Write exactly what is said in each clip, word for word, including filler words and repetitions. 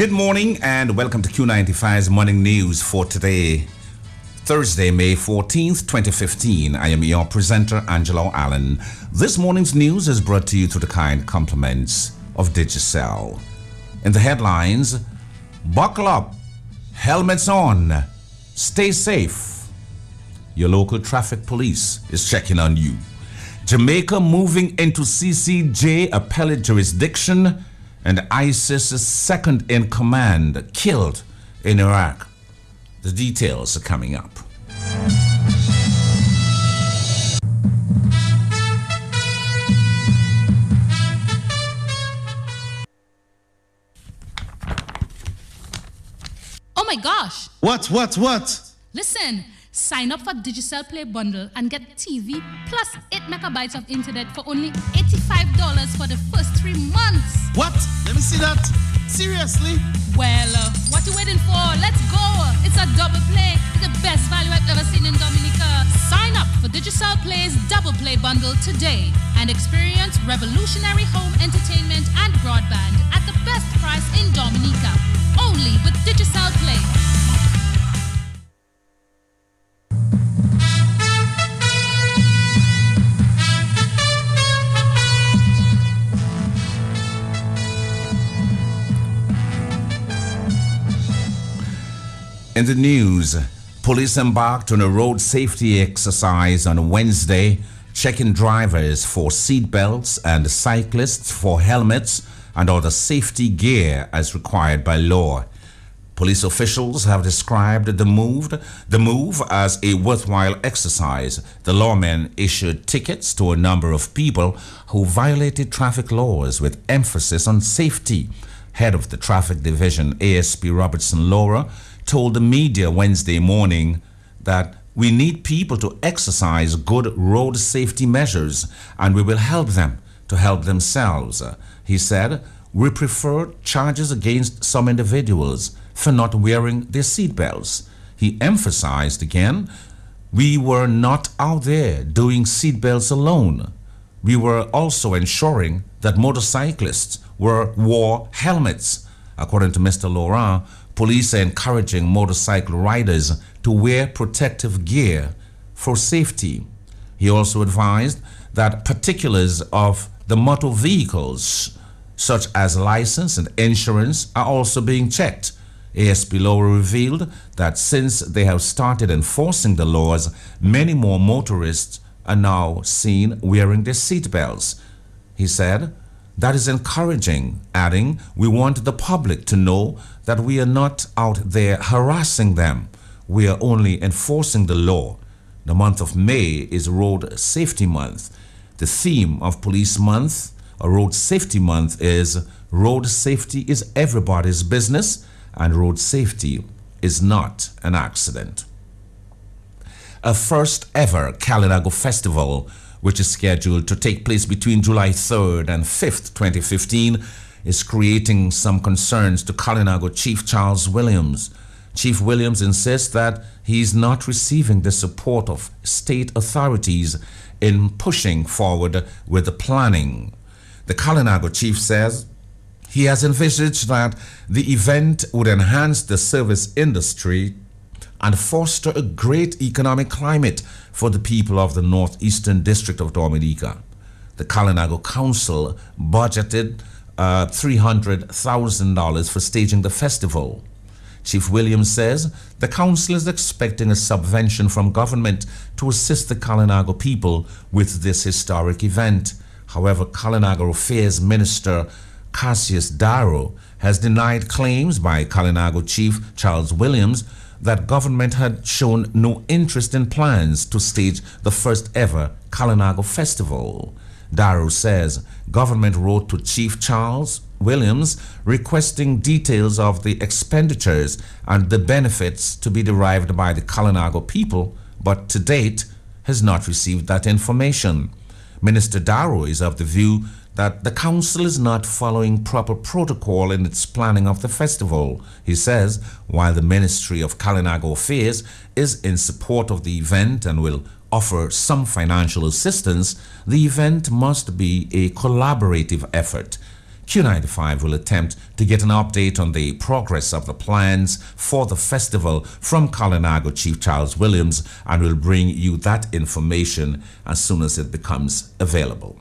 Good morning and welcome to Q ninety-five's morning news for today, Thursday, May fourteenth, twenty fifteen. I am your presenter, Angelo Allen. This morning's news is brought to you through the kind compliments of Digicel. In the headlines, buckle up, helmets on, stay safe. Your local traffic police is checking on you. Jamaica moving into C C J appellate jurisdiction, and ISIS's second in command killed in Iraq. The details are coming up. Oh my gosh! What, what, what? Listen, sign up for Digicel Play Bundle and get T V plus eight megabytes of internet for only eighty-five dollars for the first three months. What? Let me see that. Seriously? Well, uh, what you waiting for? Let's go. It's a double play. It's the best value I've ever seen in Dominica. Sign up for Digicel Play's Double Play Bundle today and experience revolutionary home entertainment and broadband at the best price in Dominica. Only with Digicel Play. In the news, police embarked on a road safety exercise on Wednesday, checking drivers for seat belts and cyclists for helmets and other safety gear as required by law. Police officials have described the move, the move as a worthwhile exercise. The lawmen issued tickets to a number of people who violated traffic laws with emphasis on safety. Head of the Traffic Division, A S P Robertson Laura, told the media Wednesday morning that we need people to exercise good road safety measures and we will help them to help themselves. He said, we prefer charges against some individuals for not wearing their seatbelts. He emphasized again, we were not out there doing seatbelts alone. We were also ensuring that motorcyclists were wore helmets. According to Mister Laurent, police are encouraging motorcycle riders to wear protective gear for safety. He also advised that particulars of the motor vehicles, such as license and insurance, are also being checked. A S P Laura revealed that since they have started enforcing the laws, many more motorists are now seen wearing their seatbelts. He said, that is encouraging, adding, we want the public to know that we are not out there harassing them. We are only enforcing the law. The month of May is Road Safety Month. The theme of Police Month, or Road Safety Month, is Road Safety is everybody's business and road safety is not an accident. A first ever Kalinago Festival, which is scheduled to take place between July third and fifth, twenty fifteen, is creating some concerns to Kalinago Chief Charles Williams. Chief Williams insists that he is not receiving the support of state authorities in pushing forward with the planning. The Kalinago chief says he has envisaged that the event would enhance the service industry and foster a great economic climate for the people of the northeastern district of Dominica. The Kalinago Council budgeted uh, three hundred thousand dollars for staging the festival. Chief Williams says the council is expecting a subvention from government to assist the Kalinago people with this historic event. However, Kalinago Affairs Minister Cassius Darrow has denied claims by Kalinago Chief Charles Williams that government had shown no interest in plans to stage the first ever Kalinago Festival. Darrow says government wrote to Chief Charles Williams requesting details of the expenditures and the benefits to be derived by the Kalinago people, but to date has not received that information. Minister Darrow is of the view that the council is not following proper protocol in its planning of the festival. He says, while the Ministry of Kalinago Affairs is in support of the event and will offer some financial assistance, the event must be a collaborative effort. Q ninety-five will attempt to get an update on the progress of the plans for the festival from Kalinago Chief Charles Williams and will bring you that information as soon as it becomes available.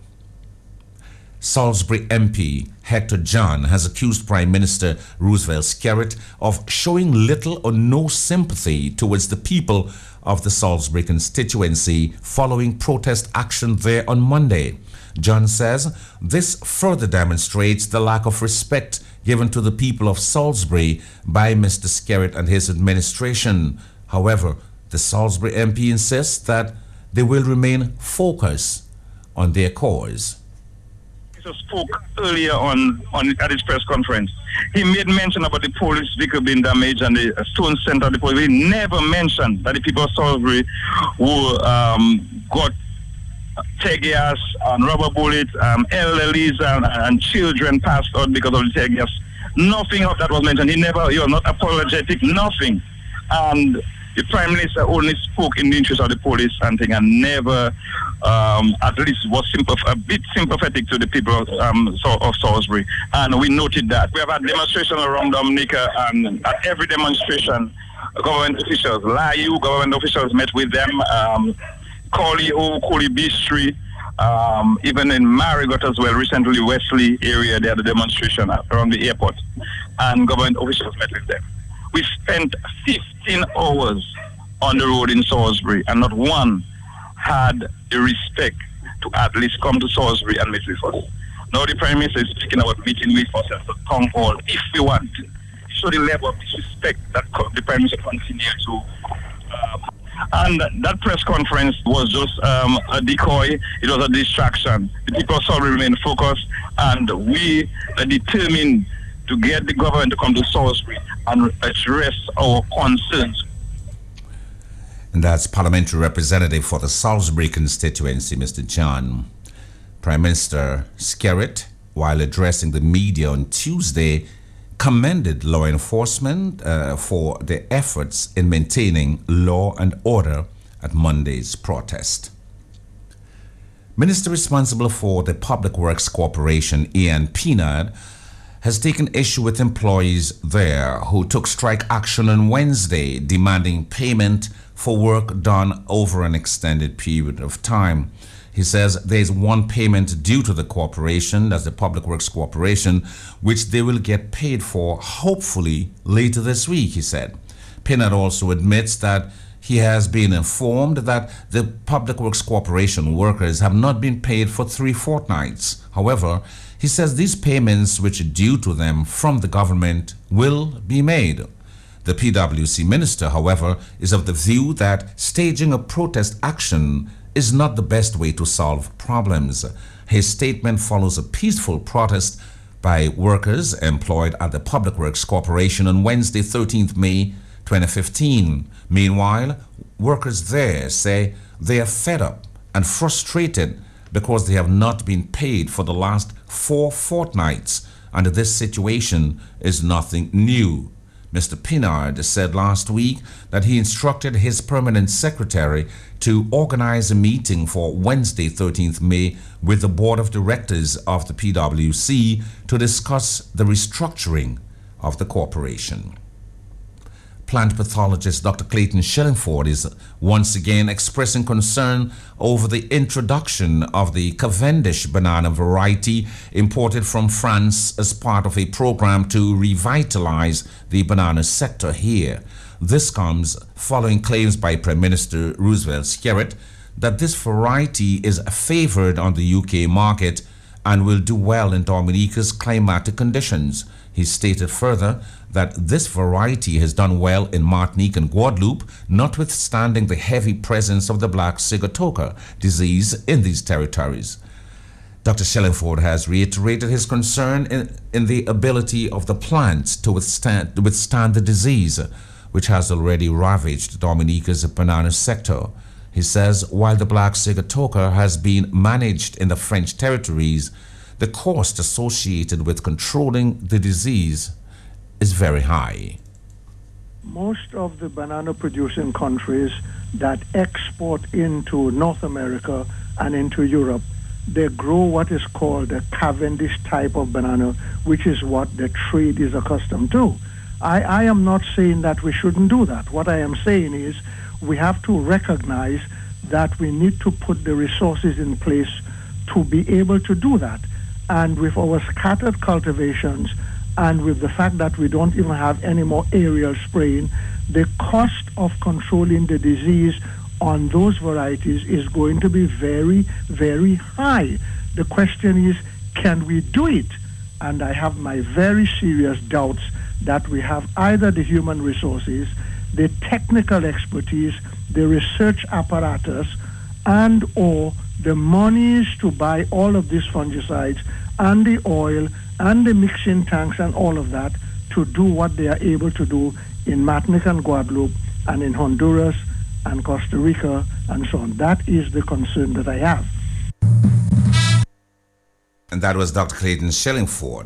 Salisbury M P Hector John has accused Prime Minister Roosevelt Skerrit of showing little or no sympathy towards the people of the Salisbury constituency following protest action there on Monday. John says this further demonstrates the lack of respect given to the people of Salisbury by Mister Skerrit and his administration. However, the Salisbury M P insists that they will remain focused on their cause. Spoke earlier on, on at his press conference. He made mention about the police vehicle being damaged and the stone center of the police. He never mentioned that the people of Salisbury who um, got tear gas and rubber bullets, um, elderlies and, and children passed out because of the tear gas. Nothing of that was mentioned. He never, he was not apologetic, nothing. And the Prime Minister only spoke in the interest of the police and thing, and never, um, at least, was sympath- a bit sympathetic to the people of, um, of Salisbury. And we noted that. We have had demonstrations around Dominica, and at every demonstration, government officials, Layu, government officials met with them, um, Colio, Coli Bistri, um, even in Marigot as well, recently Wesley area, they had a demonstration around the airport, and government officials met with them. We spent fifteen hours on the road in Salisbury, and not one had the respect to at least come to Salisbury and meet with us. Now the Prime Minister is speaking about meeting with us at the town hall, if we want. So the level of disrespect that the Prime Minister continues to. Um, and that press conference was just um, a decoy. It was a distraction. The people of Salisbury remain focused, and we are determined to get the government to come to Salisbury and address our concerns. And that's Parliamentary Representative for the Salisbury constituency, Mister John. Prime Minister Skerrit, while addressing the media on Tuesday, commended law enforcement uh, for their efforts in maintaining law and order at Monday's protest. Minister responsible for the Public Works Corporation, Ian Pienaar, has taken issue with employees there who took strike action on Wednesday, demanding payment for work done over an extended period of time. He says there is one payment due to the corporation, that's the Public Works Corporation, which they will get paid for hopefully later this week, he said. Pienaar also admits that he has been informed that the Public Works Corporation workers have not been paid for three fortnights. However, he says these payments which are due to them from the government will be made. The P W C minister, however, is of the view that staging a protest action is not the best way to solve problems. His statement follows a peaceful protest by workers employed at the Public Works Corporation on Wednesday, thirteenth May twenty fifteen. Meanwhile, workers there say they are fed up and frustrated because they have not been paid for the last four fortnights, and this situation is nothing new. Mister Pienaar said last week that he instructed his permanent secretary to organize a meeting for Wednesday, thirteenth May, with the board of directors of the P W C to discuss the restructuring of the corporation. Plant pathologist Doctor Clayton Shillingford is once again expressing concern over the introduction of the Cavendish banana variety imported from France as part of a program to revitalize the banana sector here. This comes following claims by Prime Minister Roosevelt Skerrit that this variety is favored on the U K market and will do well in Dominica's climatic conditions. He stated further that this variety has done well in Martinique and Guadeloupe, notwithstanding the heavy presence of the black sigatoka disease in these territories. Doctor Shillingford has reiterated his concern in, in the ability of the plant to withstand, to withstand the disease, which has already ravaged Dominica's banana sector. He says while the black sigatoka has been managed in the French territories, the cost associated with controlling the disease is very high. Most of the banana producing countries that export into North America and into Europe they grow what is called a Cavendish type of banana, which is what the trade is accustomed to. I, I am not saying that we shouldn't do that. What I am saying is we have to recognize that we need to put the resources in place to be able to do that. And with our scattered cultivations and with the fact that we don't even have any more aerial spraying, the cost of controlling the disease on those varieties is going to be very, very high. The question is, can we do it? And I have my very serious doubts that we have either the human resources, the technical expertise, the research apparatus, and or the monies to buy all of these fungicides and the oil and the mixing tanks and all of that to do what they are able to do in Martinique and Guadeloupe and in Honduras and Costa Rica and so on. That is the concern that I have. And that was Doctor Clayton Shillingford.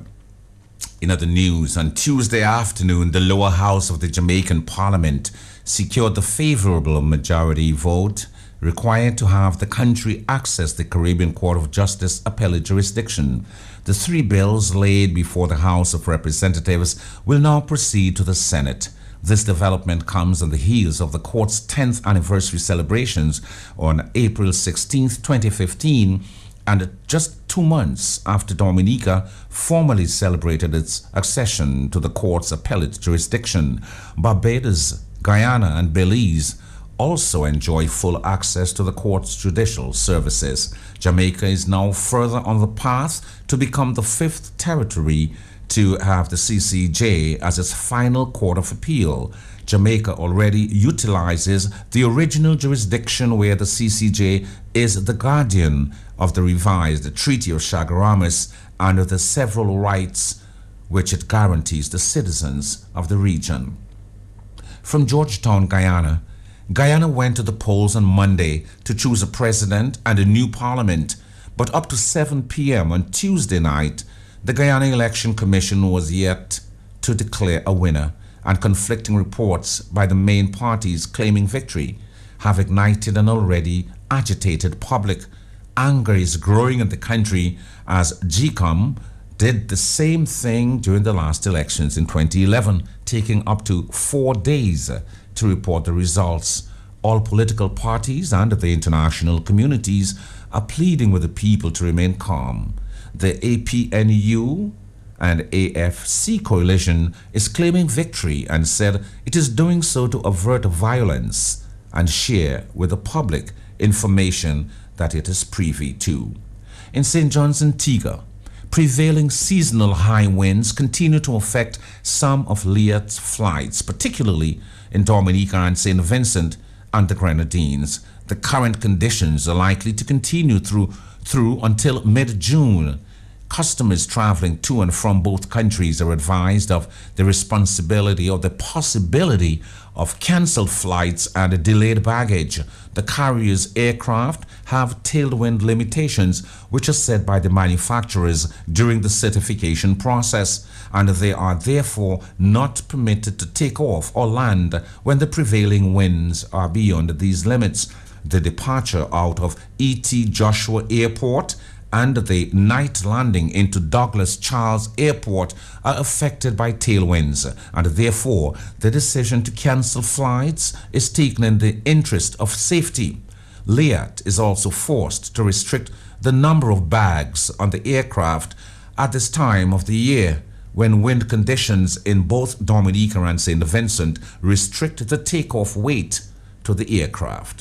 In other news, on Tuesday afternoon, the lower house of the Jamaican Parliament secured the favorable majority vote required to have the country access the Caribbean Court of Justice appellate jurisdiction. The three bills laid before the House of Representatives will now proceed to the Senate. This development comes on the heels of the court's tenth anniversary celebrations on April sixteenth, twenty fifteen, and just two months after Dominica formally celebrated its accession to the court's appellate jurisdiction. Barbados, Guyana, and Belize also enjoy full access to the court's judicial services. Jamaica is now further on the path to become the fifth territory to have the C C J as its final court of appeal. Jamaica already utilizes the original jurisdiction where the C C J is the guardian of the revised Treaty of Chaguaramas and of the several rights which it guarantees the citizens of the region. From Georgetown, Guyana, Guyana went to the polls on Monday to choose a president and a new parliament, but up to seven p m on Tuesday night, the Guyana Election Commission was yet to declare a winner, and conflicting reports by the main parties claiming victory have ignited an already agitated public. Anger is growing in the country as G COM did the same thing during the last elections in twenty eleven, taking up to four days to report the results. All political parties and the international communities are pleading with the people to remain calm. The A P N U and A F C coalition is claiming victory and said it is doing so to avert violence and share with the public information that it is privy to. In Saint John's, Antigua, prevailing seasonal high winds continue to affect some of Liat's flights, particularly in Dominica and Saint Vincent and the Grenadines. The current conditions are likely to continue through through until mid-June. Customers traveling to and from both countries are advised of the responsibility or the possibility of cancelled flights and delayed baggage. The carrier's aircraft have tailwind limitations, which are set by the manufacturers during the certification process, and they are therefore not permitted to take off or land when the prevailing winds are beyond these limits. The departure out of E T Joshua Airport and the night landing into Douglas Charles Airport are affected by tailwinds, and therefore the decision to cancel flights is taken in the interest of safety. Liat is also forced to restrict the number of bags on the aircraft at this time of the year, when wind conditions in both Dominica and Saint Vincent restrict the takeoff weight to the aircraft.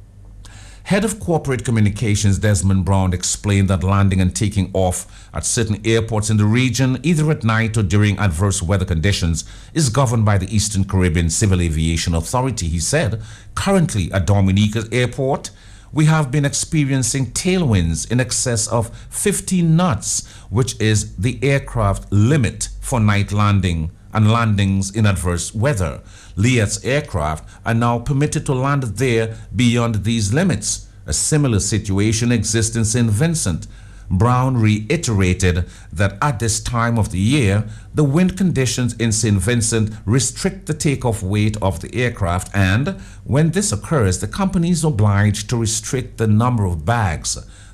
Head of Corporate Communications Desmond Brown explained that landing and taking off at certain airports in the region, either at night or during adverse weather conditions, is governed by the Eastern Caribbean Civil Aviation Authority. He said, currently at Dominica's airport, we have been experiencing tailwinds in excess of fifteen knots, which is the aircraft limit for night landing and landings in adverse weather. Liat's aircraft are now permitted to land there beyond these limits. A similar situation exists in Saint Vincent. Brown reiterated that at this time of the year, the wind conditions in Saint Vincent restrict the takeoff weight of the aircraft, and when this occurs, the company is obliged to restrict the number of bags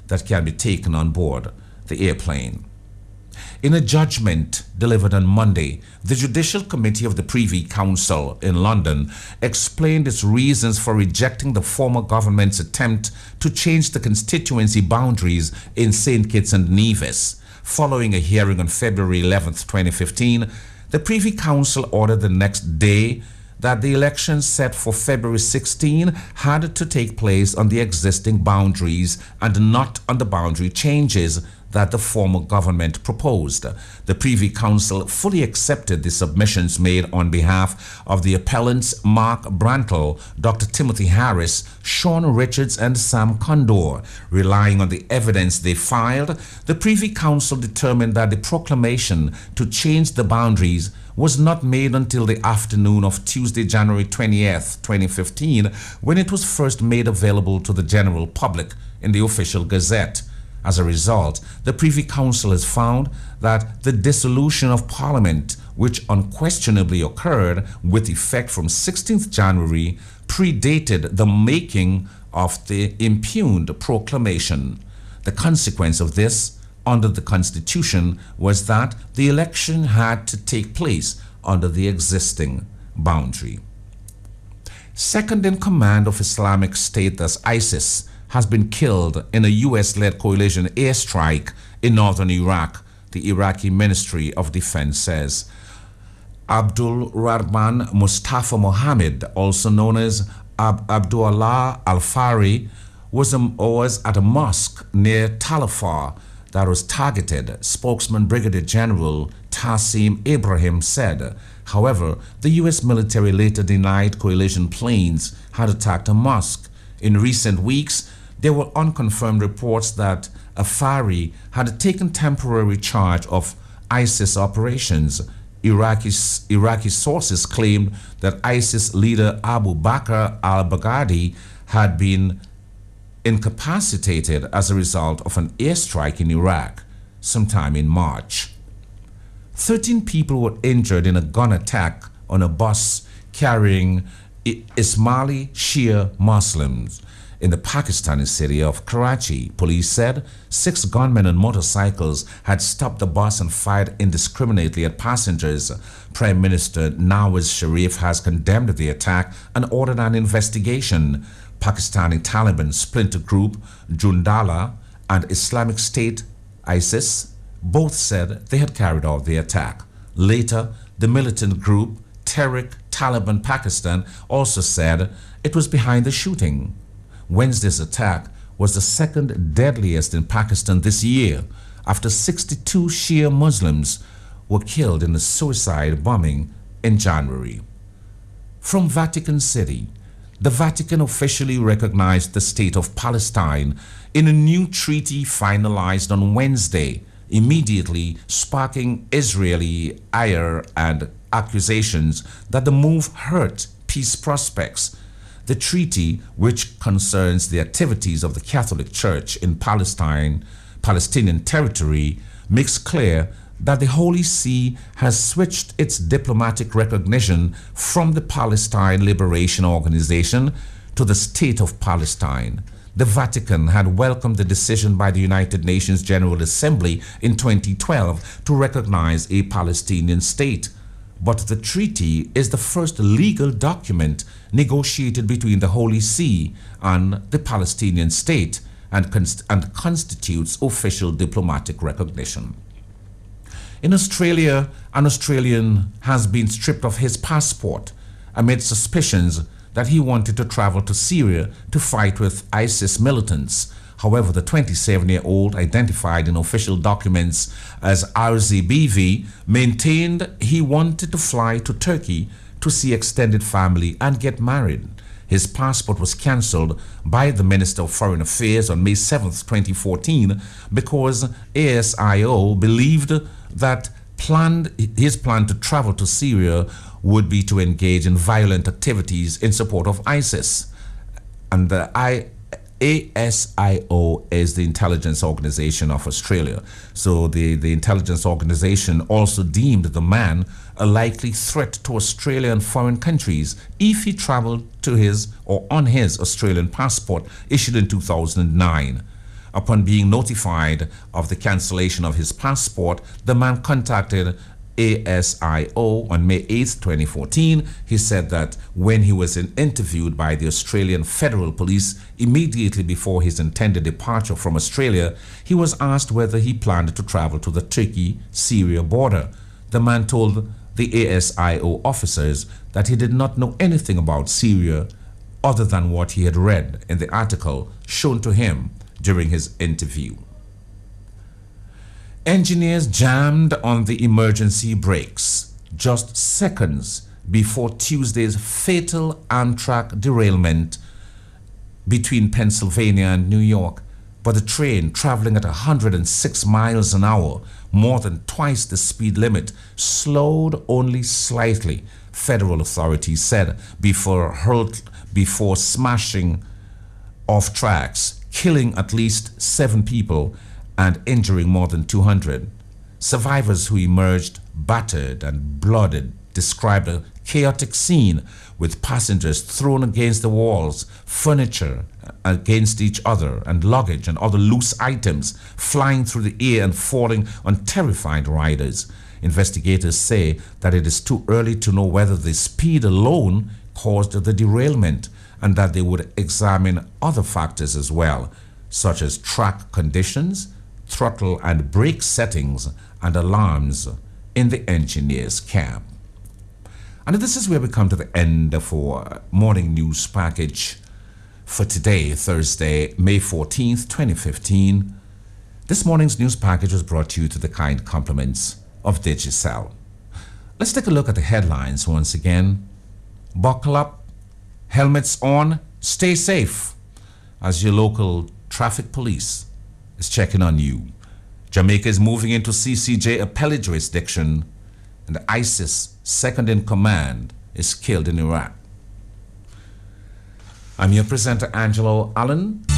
that can be taken on board the airplane. In a judgment delivered on Monday, the Judicial Committee of the Privy Council in London explained its reasons for rejecting the former government's attempt to change the constituency boundaries in Saint Kitts and Nevis. Following a hearing on February eleventh, twenty fifteen, the Privy Council ordered the next day that the elections set for February sixteenth had to take place on the existing boundaries and not on the boundary changes that the former government proposed. The Privy Council fully accepted the submissions made on behalf of the appellants Mark Brantle, Doctor Timothy Harris, Sean Richards and Sam Condor. Relying on the evidence they filed, the Privy Council determined that the proclamation to change the boundaries was not made until the afternoon of Tuesday, January twentieth, twenty fifteen, when it was first made available to the general public in the official gazette. As a result, the Privy Council has found that the dissolution of Parliament, which unquestionably occurred with effect from sixteenth January, predated the making of the impugned proclamation. The consequence of this, under the Constitution, was that the election had to take place under the existing boundary. Second in command of Islamic State, thus ISIS, has been killed in a U S-led coalition airstrike in northern Iraq, the Iraqi Ministry of Defense says. Abdul Rahman Mustafa Mohammed, also known as Ab Abdullah Al-Fari, was, a, was at a mosque near Tal Afar that was targeted, spokesman Brigadier General Tassim Ibrahim said. However, the U S military later denied coalition planes had attacked a mosque. In recent weeks, there were unconfirmed reports that Afari had taken temporary charge of ISIS operations. Iraqi, Iraqi sources claimed that ISIS leader Abu Bakr al-Baghdadi had been incapacitated as a result of an airstrike in Iraq sometime in March. Thirteen people were injured in a gun attack on a bus carrying Ismaili Shia Muslims in the Pakistani city of Karachi. Police said six gunmen on motorcycles had stopped the bus and fired indiscriminately at passengers. Prime Minister Nawaz Sharif has condemned the attack and ordered an investigation. Pakistani Taliban splinter group Jundala and Islamic State ISIS both said they had carried out the attack. Later, the militant group Tehrik-Taliban Pakistan also said it was behind the shooting. Wednesday's attack was the second deadliest in Pakistan this year, after sixty-two Shia Muslims were killed in a suicide bombing in January. From Vatican City, the Vatican officially recognized the state of Palestine in a new treaty finalized on Wednesday, immediately sparking Israeli ire and accusations that the move hurt peace prospects. The treaty, which concerns the activities of the Catholic Church in Palestine, Palestinian territory, makes clear that the Holy See has switched its diplomatic recognition from the Palestine Liberation Organization to the State of Palestine. The Vatican had welcomed the decision by the United Nations General Assembly in twenty twelve to recognize a Palestinian state. But the treaty is the first legal document negotiated between the Holy See and the Palestinian state and, const and constitutes official diplomatic recognition. In Australia, an Australian has been stripped of his passport amid suspicions that he wanted to travel to Syria to fight with ISIS militants. However, the twenty-seven-year-old, identified in official documents as R Z B V, maintained he wanted to fly to Turkey to see extended family and get married. His passport was cancelled by the Minister of Foreign Affairs on May seventh, twenty fourteen, because A S I O believed that planned, his plan to travel to Syria would be to engage in violent activities in support of ISIS. And the I A S I O is the intelligence organization of Australia. So the, the intelligence organization also deemed the man a likely threat to Australia and foreign countries if he traveled to his or on his Australian passport issued in two thousand nine. Upon being notified of the cancellation of his passport, the man contacted A S I O on May eighth, twenty fourteen. He said that when he was in, interviewed by the Australian Federal Police immediately before his intended departure from Australia, he was asked whether he planned to travel to the Turkey-Syria border. The man told the A S I O officers that he did not know anything about Syria other than what he had read in the article shown to him during his interview. Engineers jammed on the emergency brakes just seconds before Tuesday's fatal Amtrak derailment between Pennsylvania and New York, but the train, traveling at one hundred six miles an hour, more than twice the speed limit, slowed only slightly, federal authorities said, before hurled, before smashing off tracks, killing at least seven people and injuring more than two hundred. Survivors who emerged battered and blooded described a chaotic scene with passengers thrown against the walls, furniture against each other, and luggage and other loose items flying through the air and falling on terrified riders. Investigators say that it is too early to know whether the speed alone caused the derailment, and that they would examine other factors as well, such as track conditions, throttle and brake settings, and alarms in the engineer's cab. And this is where we come to the end of our morning news package for today, Thursday, May fourteenth, twenty fifteen. This morning's news package was brought to you to the kind compliments of Digicel. Let's take a look at the headlines once again. Buckle up, helmets on, stay safe, as your local traffic police is checking on you. Jamaica is moving into C C J appellate jurisdiction, and ISIS second in command is killed in Iraq. I'm your presenter, Angelo Allen.